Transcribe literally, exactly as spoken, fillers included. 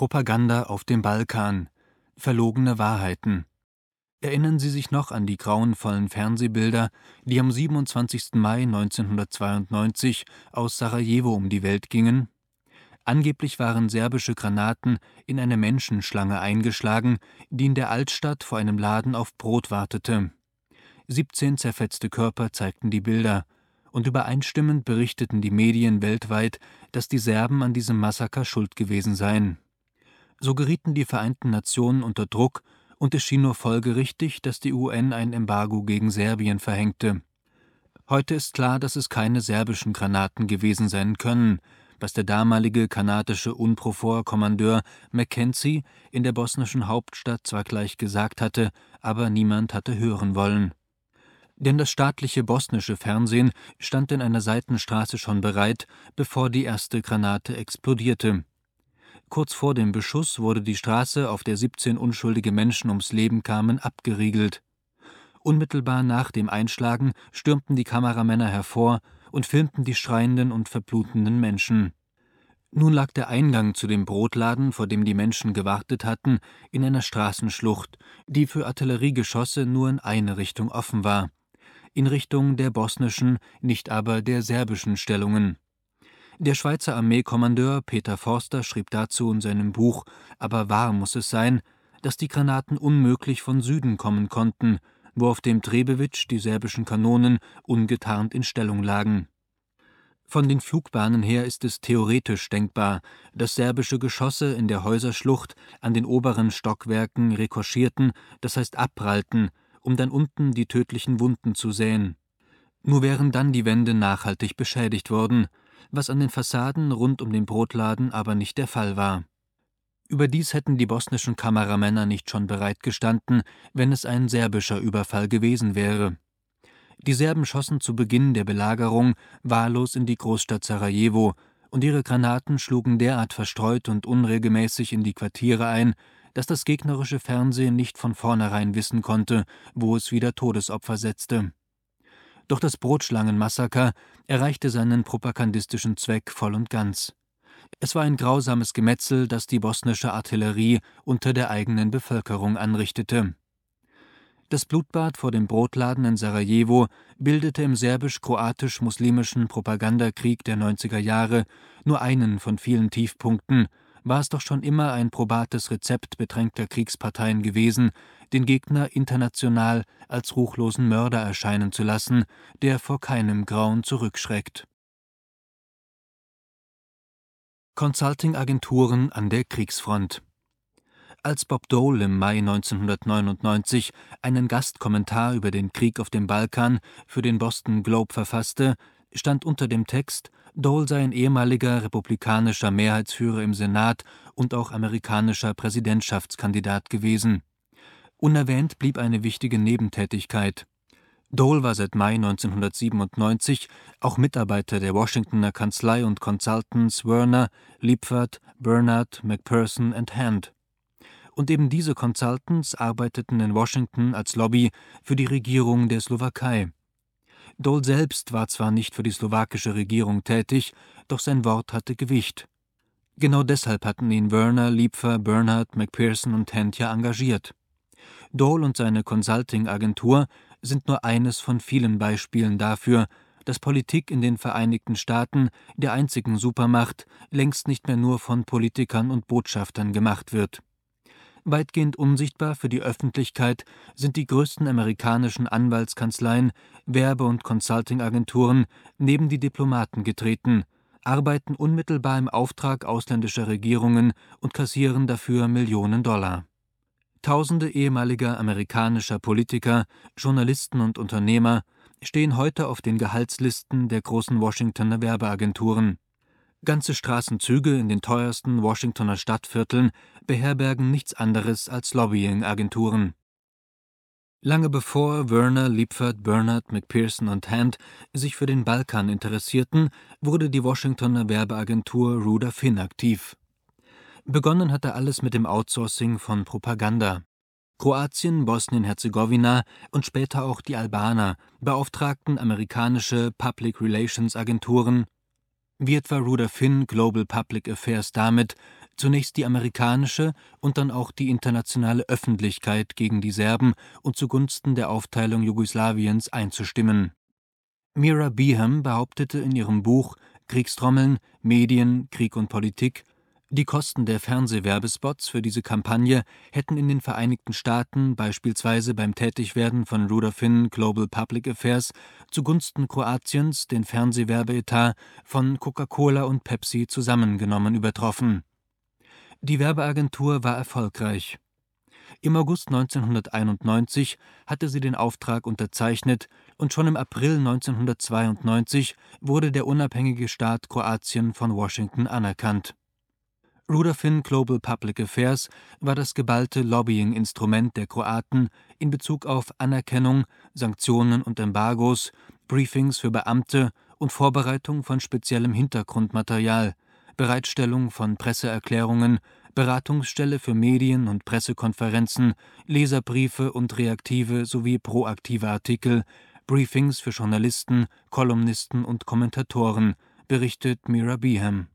Propaganda auf dem Balkan. Verlogene Wahrheiten. Erinnern Sie sich noch an die grauenvollen Fernsehbilder, die am siebenundzwanzigsten Mai neunzehnhundertzweiundneunzig aus Sarajevo um die Welt gingen? Angeblich waren serbische Granaten in eine Menschenschlange eingeschlagen, die in der Altstadt vor einem Laden auf Brot wartete. siebzehn zerfetzte Körper zeigten die Bilder, und übereinstimmend berichteten die Medien weltweit, dass die Serben an diesem Massaker schuld gewesen seien. So gerieten die Vereinten Nationen unter Druck, und es schien nur folgerichtig, dass die U N ein Embargo gegen Serbien verhängte. Heute ist klar, dass es keine serbischen Granaten gewesen sein können, was der damalige kanadische UNPROFOR-Kommandeur Mackenzie in der bosnischen Hauptstadt zwar gleich gesagt hatte, aber niemand hatte hören wollen. Denn das staatliche bosnische Fernsehen stand in einer Seitenstraße schon bereit, bevor die erste Granate explodierte. Kurz vor dem Beschuss wurde die Straße, auf der siebzehn unschuldige Menschen ums Leben kamen, abgeriegelt. Unmittelbar nach dem Einschlagen stürmten die Kameramänner hervor und filmten die schreienden und verblutenden Menschen. Nun lag der Eingang zu dem Brotladen, vor dem die Menschen gewartet hatten, in einer Straßenschlucht, die für Artilleriegeschosse nur in eine Richtung offen war, in Richtung der bosnischen, nicht aber der serbischen Stellungen. Der Schweizer Armeekommandeur Peter Forster schrieb dazu in seinem Buch »Aber wahr muss es sein«, dass die Granaten unmöglich von Süden kommen konnten, wo auf dem Trebewitsch die serbischen Kanonen ungetarnt in Stellung lagen. Von den Flugbahnen her ist es theoretisch denkbar, dass serbische Geschosse in der Häuserschlucht an den oberen Stockwerken rikoschierten, das heißt abprallten, um dann unten die tödlichen Wunden zu säen. Nur wären dann die Wände nachhaltig beschädigt worden, was an den Fassaden rund um den Brotladen aber nicht der Fall war. Überdies hätten die bosnischen Kameramänner nicht schon bereitgestanden, wenn es ein serbischer Überfall gewesen wäre. Die Serben schossen zu Beginn der Belagerung wahllos in die Großstadt Sarajevo, und ihre Granaten schlugen derart verstreut und unregelmäßig in die Quartiere ein, dass das gegnerische Fernsehen nicht von vornherein wissen konnte, wo es wieder Todesopfer setzte. Doch das Brotschlangenmassaker erreichte seinen propagandistischen Zweck voll und ganz. Es war ein grausames Gemetzel, das die bosnische Artillerie unter der eigenen Bevölkerung anrichtete. Das Blutbad vor dem Brotladen in Sarajevo bildete im serbisch-kroatisch-muslimischen Propagandakrieg der neunziger Jahre nur einen von vielen Tiefpunkten, war es doch schon immer ein probates Rezept bedrängter Kriegsparteien gewesen, den Gegner international als ruchlosen Mörder erscheinen zu lassen, der vor keinem Grauen zurückschreckt. Consulting-Agenturen an der Kriegsfront. Als Bob Dole im Mai neunzehnhundertneunundneunzig einen Gastkommentar über den Krieg auf dem Balkan für den Boston Globe verfasste, stand unter dem Text, Dole sei ein ehemaliger republikanischer Mehrheitsführer im Senat und auch amerikanischer Präsidentschaftskandidat gewesen. Unerwähnt blieb eine wichtige Nebentätigkeit. Dole war seit Mai neunzehnhundertsiebenundneunzig auch Mitarbeiter der Washingtoner Kanzlei und Consultants Werner, Liepfert, Bernard, McPherson and Hand. Und eben diese Consultants arbeiteten in Washington als Lobby für die Regierung der Slowakei. Dole selbst war zwar nicht für die slowakische Regierung tätig, doch sein Wort hatte Gewicht. Genau deshalb hatten ihn Werner, Liepfer, Bernard, McPherson und Hand ja engagiert. Dole und seine Consulting-Agentur sind nur eines von vielen Beispielen dafür, dass Politik in den Vereinigten Staaten, der einzigen Supermacht, längst nicht mehr nur von Politikern und Botschaftern gemacht wird. Weitgehend unsichtbar für die Öffentlichkeit sind die größten amerikanischen Anwaltskanzleien, Werbe- und Consulting-Agenturen neben die Diplomaten getreten, arbeiten unmittelbar im Auftrag ausländischer Regierungen und kassieren dafür Millionen Dollar. Tausende ehemaliger amerikanischer Politiker, Journalisten und Unternehmer stehen heute auf den Gehaltslisten der großen Washingtoner Werbeagenturen. Ganze Straßenzüge in den teuersten Washingtoner Stadtvierteln beherbergen nichts anderes als Lobbying-Agenturen. Lange bevor Werner, Liepfert, Bernard, McPherson und Hand sich für den Balkan interessierten, wurde die Washingtoner Werbeagentur Ruder Finn aktiv. Begonnen hatte alles mit dem Outsourcing von Propaganda. Kroatien, Bosnien-Herzegowina und später auch die Albaner beauftragten amerikanische Public-Relations-Agenturen wie etwa Ruder Finn Global Public Affairs damit, zunächst die amerikanische und dann auch die internationale Öffentlichkeit gegen die Serben und zugunsten der Aufteilung Jugoslawiens einzustimmen. Mira Beeham behauptete in ihrem Buch »Kriegstrommeln, Medien, Krieg und Politik«, die Kosten der Fernsehwerbespots für diese Kampagne hätten in den Vereinigten Staaten beispielsweise beim Tätigwerden von Rudolph Finn Global Public Affairs zugunsten Kroatiens den Fernsehwerbeetat von Coca-Cola und Pepsi zusammengenommen übertroffen. Die Werbeagentur war erfolgreich. Im August neunzehnhunderteinundneunzig hatte sie den Auftrag unterzeichnet und schon im April neunzehnhundertzweiundneunzig wurde der unabhängige Staat Kroatien von Washington anerkannt. Rudolph Finn Global Public Affairs war das geballte Lobbying-Instrument der Kroaten in Bezug auf Anerkennung, Sanktionen und Embargos, Briefings für Beamte und Vorbereitung von speziellem Hintergrundmaterial, Bereitstellung von Presseerklärungen, Beratungsstelle für Medien- und Pressekonferenzen, Leserbriefe und reaktive sowie proaktive Artikel, Briefings für Journalisten, Kolumnisten und Kommentatoren, berichtet Mira Beeham.